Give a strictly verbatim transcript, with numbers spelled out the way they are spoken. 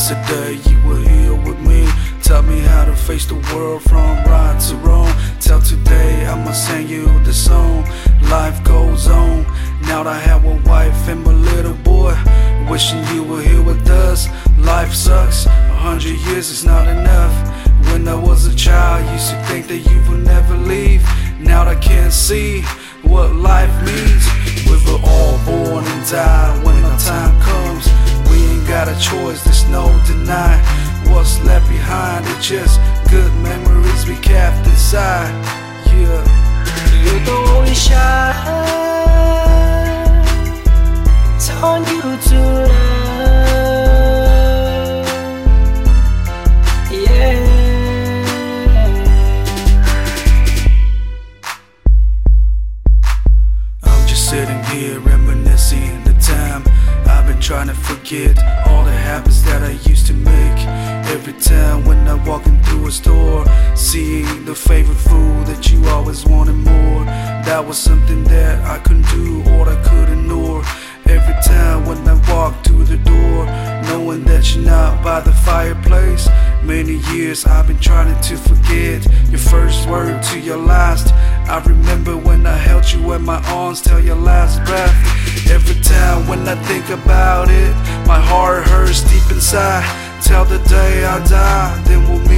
Yesterday you were here with me, taught me how to face the world from right to wrong. Till today I'ma sing you the song. Life goes on, now that I have a wife and my little boy. Wishing you were here with us. Life sucks, a hundred years is not enough. When I was a child, used to think that you would never leave. Now I can't see what life means. We were all born and die. When the time comes, we ain't got a choice, there's no denying what's left behind. It's just good memories we kept inside. Yeah, you're the only shine taught you to love. Yeah, I'm just sitting here reminiscing the time I've been trying to forget all the habits that I used to make. Every time when I'm walking through a store, seeing the favorite food that you always wanted more. That was something that I couldn't do or I could ignore. Every time when I walk through the door, knowing that you're not by the fireplace. Many years I've been trying to forget your first word to your last. I remember when I held you in my arms till your last breath. Every time when I think about it, my heart hurts deep inside. Till the day I die, then we'll meet